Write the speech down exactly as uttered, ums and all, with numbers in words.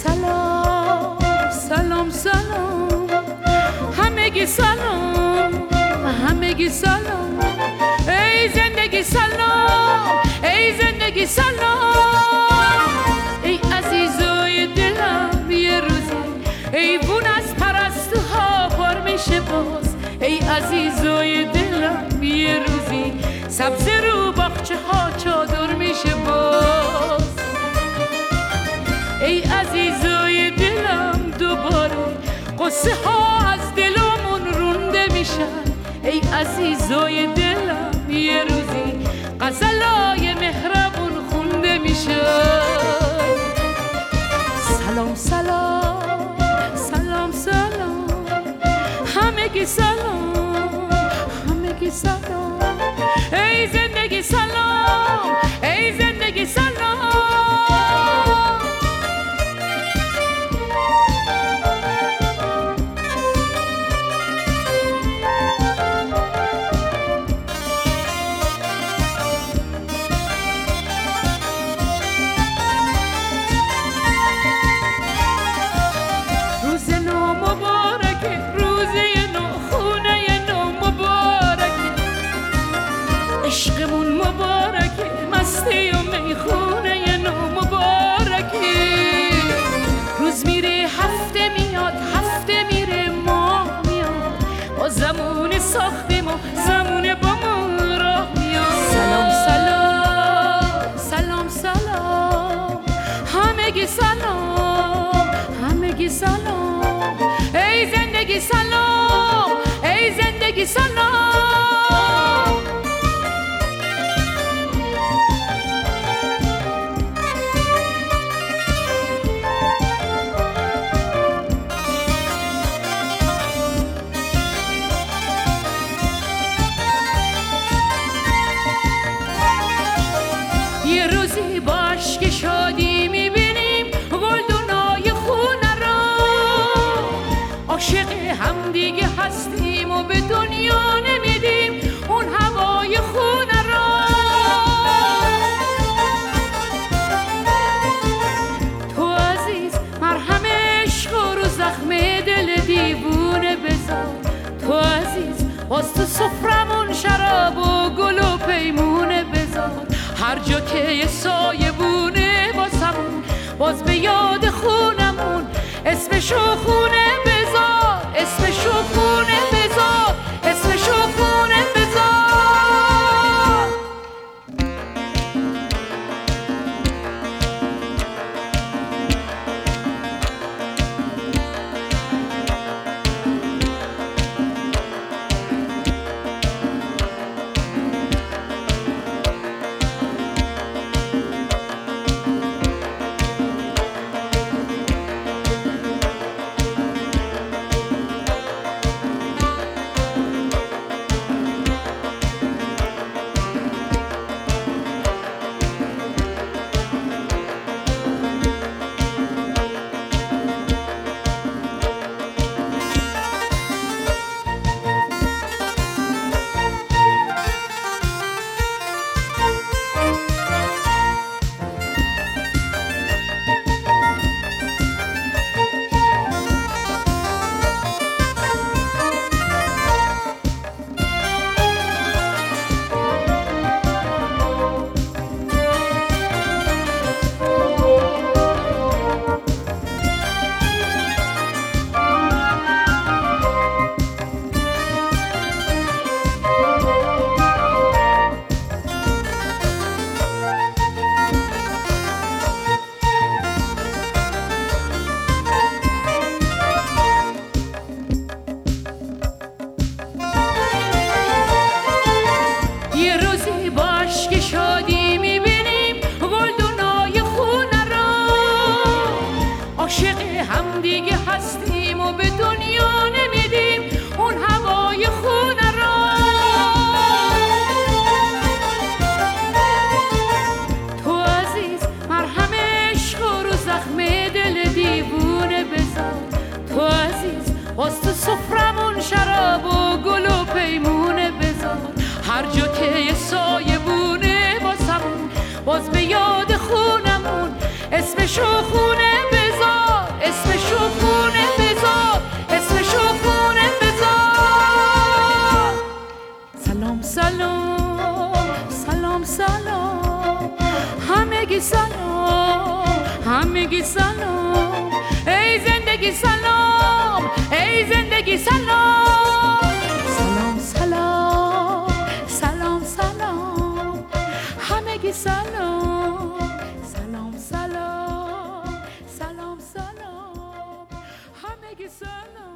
سلام سلام سلام همگی سلام همگی سلام ای زندگی سلام ای زندگی سلام ای عزیزای دلم یه روزی ایوون از پرستوها بار میشه باز ای عزیزای دلم یه روزی سبز رو باغچه ها چادر میشه باز ای عزیزای دلم دوباره قصه ها از دلمون رونده میشن ای عزیزای دلم یه روزی غزلای مهربون خونده میشن سلام سلام سلام سلام همگی سلام همگی سلام ای زندگی سلام ای زندگی سلام روز نو مبارکه روزه نو خونه نو مبارکه عشقمون مبارکه مستی و میخونه نو مبارکه روز میره هفته میاد هفته میره ماه میاد با زمون ساختیم و زمون با ما راه میاد سلام سلام سلام سلام همگی سلام همگی سلام ای زندگی سلام ای زندگی سلام یه روزی باش که شادی میبینیم گلدونای خونه را عاشق هم دیگه هستیم و به دنیا نمیدیم اون هوای خونه را تو عزیز مرهم عشق رو زخم دل دیوونه بذار تو عزیز باز تو سفرمون شراب و گل و پیمونه بذار هر جا که یه سایه بونه واسمون باز به یاد خونمون اسمشو خونه بذار اسمشو خونه بذار اسمشو خونه بذار باز تو سفرمون شراب و گل و پیمونه بذار هر جا که یه سایه بونه واسمون باز به یاد خونمون اسمشو خونه بذار زندگی سلام، ای زندگی سلام. سلام سلام سلام سلام همگی سلام. سلام سلام سلام سلام همگی سلام.